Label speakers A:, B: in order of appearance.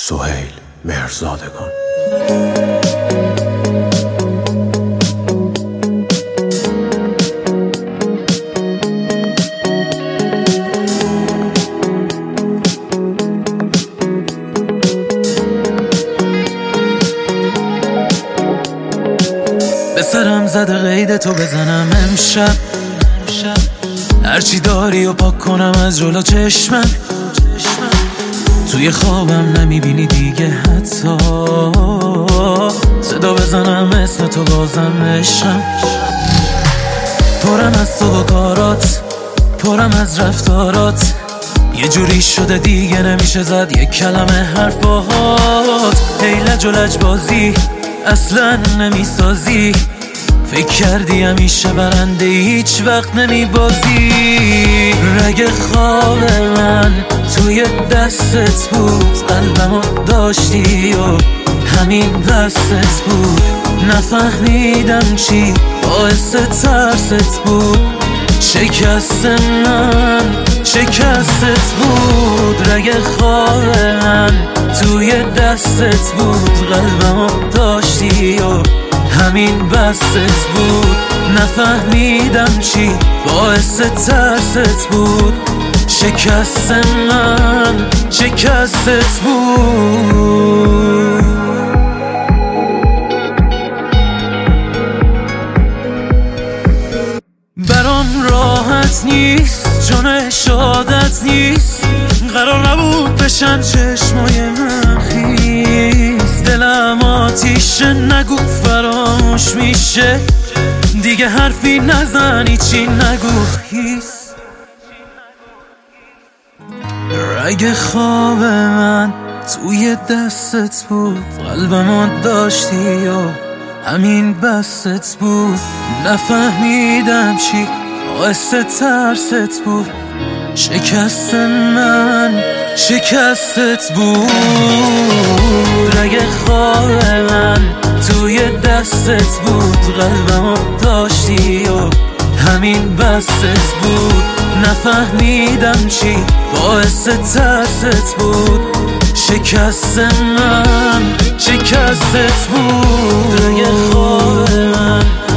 A: سهیل مهرزادگان.
B: به سرم زده قید تو بزنم امشب، هرچی داری و پاک کنم از جلو چشمم. توی خوابم نمیبینی دیگه حتی، صدا بزنم اسم تو بازم عشقم. پرم از تو و کارات، پرم از رفتارات، یه جوری شده دیگه نمیشه زد یک کلمه حرف باهات. هیلج و لجبازی اصلا نمیسازی، فکر کردی همیشه برنده هیچ وقت نمیبازی. رگ خواب من توی دستت بود، قلبمو داشتی و همین دستت بود. نفهمیدم چی باعث ترست بود، شکست من شکستت بود. رگ خواب من توی دستت بود، قلبمو داشتی و همین بستت بود. نفهمیدم چی باعث ترست بود، شکست من شکستت بود. برام راحت نیست، چون شادت نیست، قرار نبود بشن چشمای من خیس. دلم آتیشه نگو فراموش میشه، دیگه حرفی نزنی چی نگو هیس. رگ خواب من توی دستت بود، قلبمو داشتی و همین بستت بود. نفهمیدم چی باعث ترست بود، شکست من شکستت بود. رگ خواب من توی دستت بود، قلبمو داشتی و همین بستت بود. نفهمیدم چی باعث ترست بود، شکست من شکستت بود. رگ خواب من